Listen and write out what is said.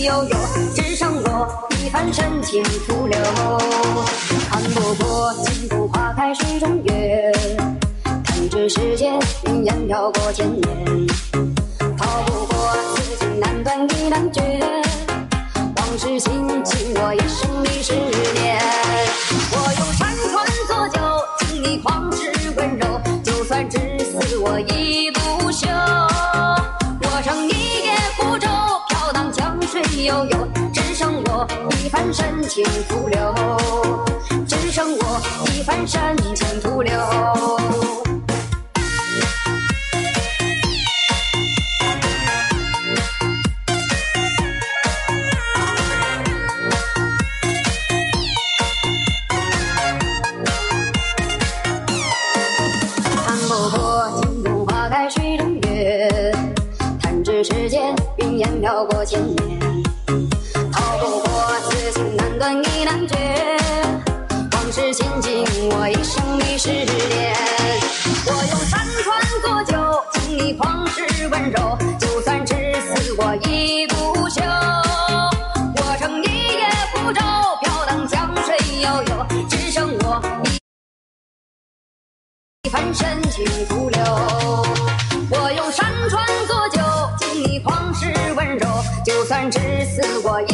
悠悠，只剩我一番深情徒留。看不过尽头花开水中月，弹指世间云烟飘过千年。逃不过此情难断意难绝，往事心情我一生一世念。我用山川作酒，敬你旷世温柔，就算至死我亦不休。我乘一叶孤舟，飘荡江水悠悠，只剩我一番深情徒留，只剩我一番深情徒留。世间云烟飘过千年，逃不过此情难断意难绝，往事心境我一生一世念。我用山川作酒，敬你旷世温柔，就算至死我亦不休。我乘一叶孤舟，飘荡江水悠悠，只剩我一番深情徒留。我用山川作酒，敬你旷世温柔，就算至死我亦